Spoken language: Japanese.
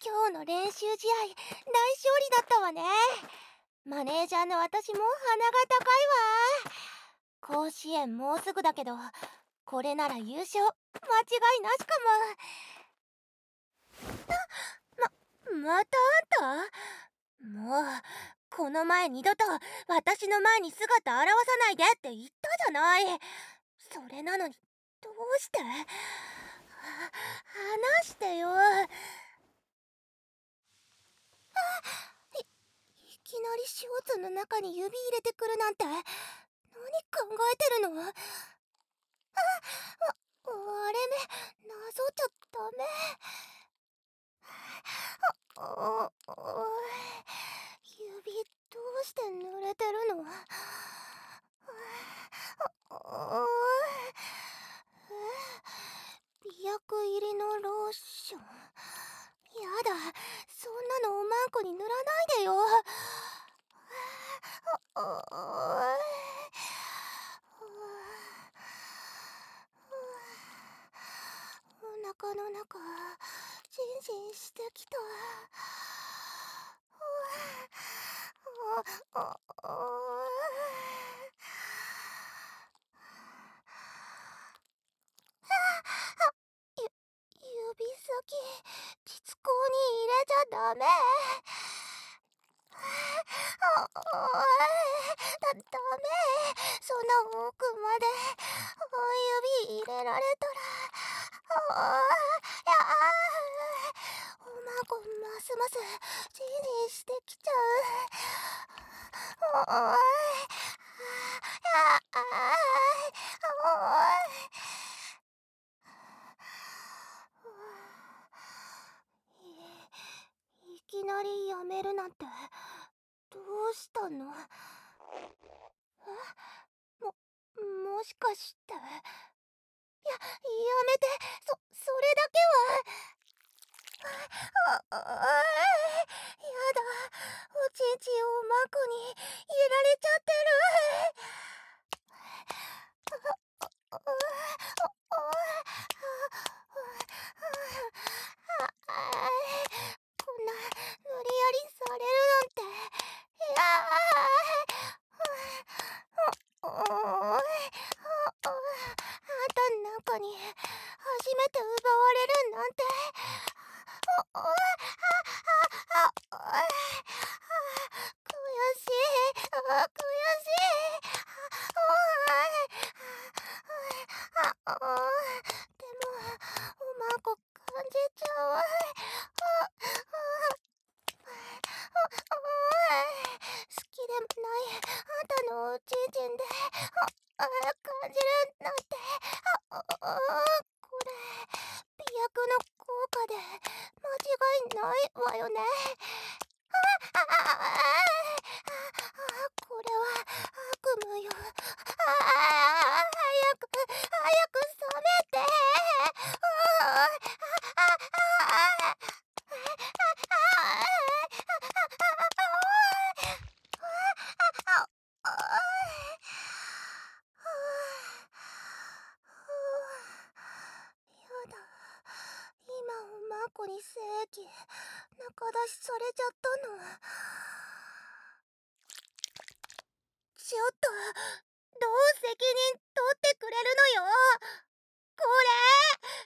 今日の練習試合、大勝利だったわね。マネージャーの私も鼻が高いわ。甲子園もうすぐだけど、これなら優勝間違いなしかも。またあんた？もうこの前二度と私の前に姿現さないでって言ったじゃない。それなのにどうして？話してよ。いきなりショーツの中に指入れてくるなんて何考えてるの？割れ目なぞっちゃダメ。指どうして濡れてるの？美薬入りのローション。やだ、そんなのおまんこに塗らないでよ。お腹の中ジンジンしてきた。指先膣口に入れちゃダメ。ダメ。そんな奥まで指入れられたら、おまんこますますジンジンしてきちゃう。いきなりやめるなんてどうしたの？もしかして。やめて、それだけは。やだ、おちんちんをまんこに入れられちゃってる。こんな無理やりされるなんて。あんたなんかに初めて奪われるなんて。悔しい。でもおまんこ感じちゃう。好きでもないあんたのおちんちんで感じるなんて。これ美薬の効果で間違いないわよね。これは悪夢よ。早く覚めて。やだ、今おまんこに精液中出しされちゃったの。ちょっとどう責任取ってくれるのよ。これ